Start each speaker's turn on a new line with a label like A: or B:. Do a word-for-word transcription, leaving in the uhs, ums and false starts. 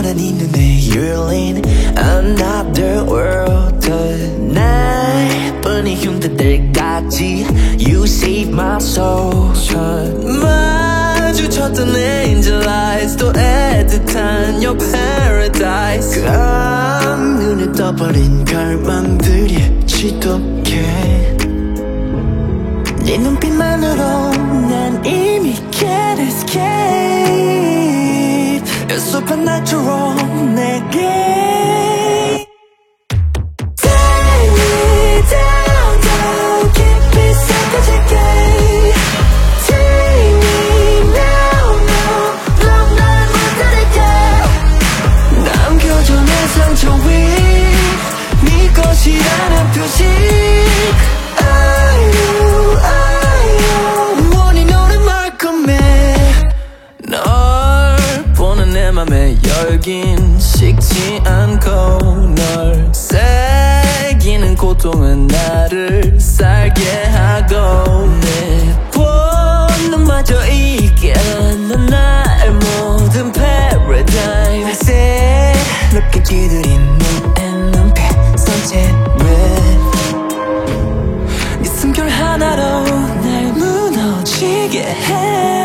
A: 난 이 눈에 You're in another world 나뿐인 흉터들까지 You save my soul 마주쳤던 angel eyes 또 애틋한 your paradise 깜 눈에 떠버린 갈망들이 지독해 네 눈빛만으로 난 이미 can't escape It's supernatural 내게 Take me down down 깊이 섞어질게 Take me now now love 날 만들게 남겨줘 내 상처 위 네 것이라는 표시 열긴 식지 않고 널 새기는 고통은 나를 살게 하고 내 본능마저 이겨낸 나의 모든 paradigm 새롭게 기들인 눈에 눈빛 선채는 네 숨결 하나로 날 무너지게 해